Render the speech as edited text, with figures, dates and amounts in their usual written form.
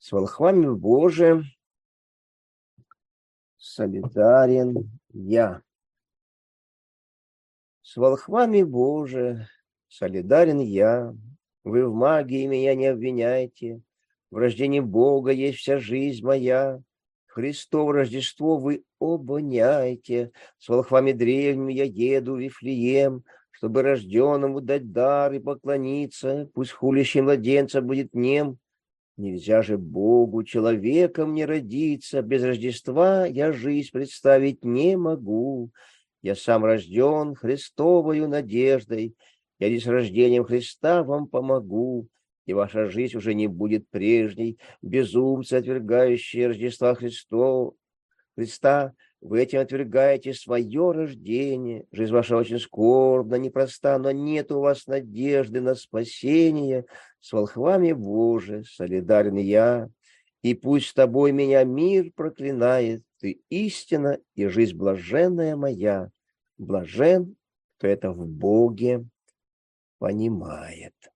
С волхвами Боже солидарен я. С волхвами Боже солидарен я. Вы в магии меня не обвиняйте. В рождении Бога есть вся жизнь моя. Христово Рождество вы обоняйте. С волхвами древними я еду в Вифлеем, чтобы рожденному дать дар и поклониться. Пусть хулящий младенца будет нем. Нельзя же Богу человеком не родиться, без Рождества я жизнь представить не могу. Я сам рожден Христовою надеждой, я лишь рождением Христа вам помогу, и ваша жизнь уже не будет прежней, безумцы, отвергающие Рождества Христа, вы этим отвергаете свое рождение. Жизнь ваша очень скорбна, непроста, но нет у вас надежды на спасение. С волхвами Боже солидарен я, и пусть с тобой меня мир проклинает. Ты истина и жизнь блаженная моя. Блажен, кто это в Боге понимает.